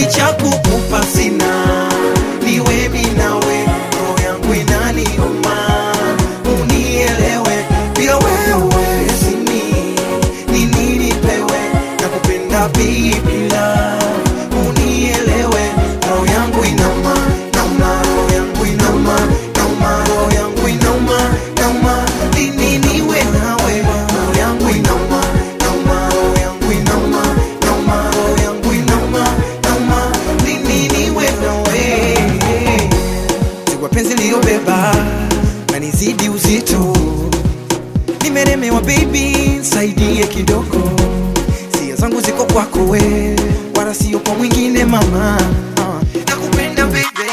Nicha kukupa sina, niwe mimi nawe, roho yangu inaniuma, unielewe, bila wewe sini, nini nipewe, nakupenda baby love, unielewe, roho yangu inauma, nauma, roho yangu inauma, nauma, roho yangu inauma, nauma, nini niwe nawe, roho yangu inauma, nauma, roho yangu inauma, nauma, roho yangu inauma, nauma, nini niwe nawe. Siwa penzi liyobeba na nizidi uzito, nimeremewa baby, saidie kidogo, sia zangu ziko kwako we, wala sio kwa mwingine mama, nakupenda baby.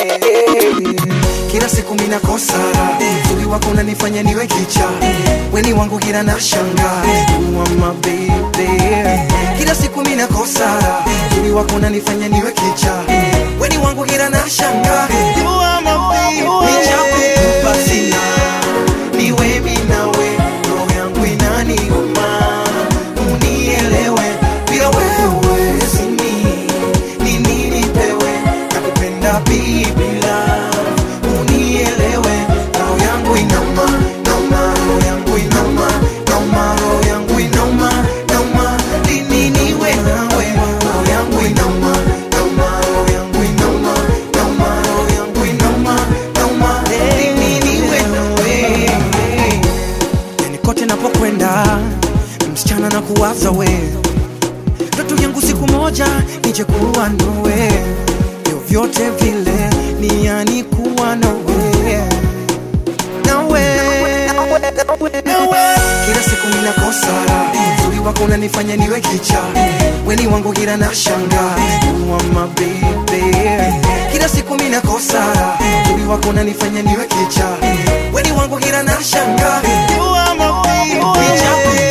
Kila siku mimi nakosa, uzuri wako unanifanya niwe kicha, weni wangu kila nashanga, you are my baby. Kila siku mimi nakosa, uzuri wako unanifanya niwe kicha, weni wangu kila nashanga, you are my baby. Nicha kukupa sina, niwe mimi nawe, roho yangu inaniuma, unielewe, bila wewe sini, nini nipewe, nakupenda baby love, unielewe, roho yangu inauma, nauma, roho yangu inauma, nauma, roho yangu inauma, nauma, nini niwe nawe, roho yangu inauma, nauma, roho yangu inauma, nauma, roho yangu inauma, nauma, nini niwe nawe. Yani kote napokwenda msichana na kuwaza we, ndoto yangu siku moja nije kuwa nawe, vyovyote vile ni yani kuwa nawe, nawe. Kila siku mimi nakosa, uzuri wako unanifanya niwe kicha, weni wangu kila nashanga, you are my baby. Kila siku mimi nakosa, uzuri wako unanifanya niwe kicha, weni wangu kila nashanga, you are my baby.